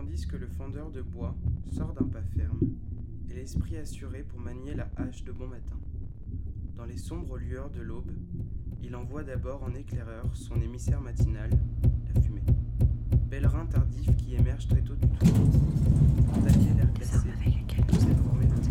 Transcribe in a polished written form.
tandis que le fendeur de bois sort d'un pas ferme, et l'esprit assuré pour manier la hache de bon matin. Dans les sombres lueurs de l'aube, il envoie d'abord en éclaireur son émissaire matinal, la fumée. Pèlerin tardif qui émerge très tôt du trou, pour tailler l'air glacé, tout s'est formé le